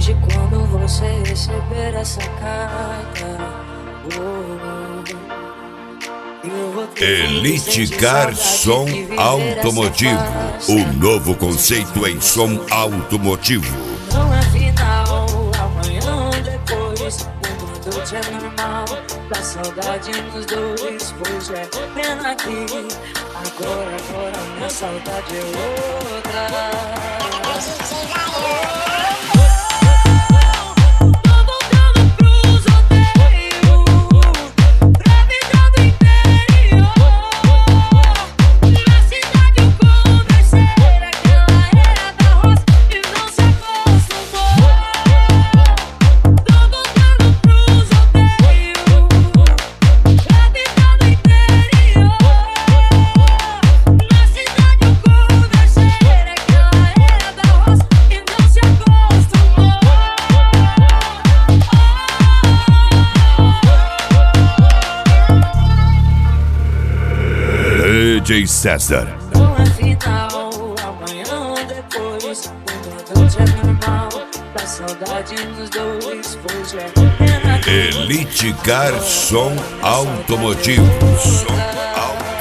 Hoje quando você receber essa carta, Elite Car Som Automotivo, o novo conceito em som automotivo. não é final, amanhã depois, uma noite é normal, dá saudade nos dois, pois é pena que agora minha saudade é outra. DJ César. Não é final, amanhã depois, uma noite é normal, dá saudade nos dois, pois é pena que Elite Car Som Automotivo. Som automotivo.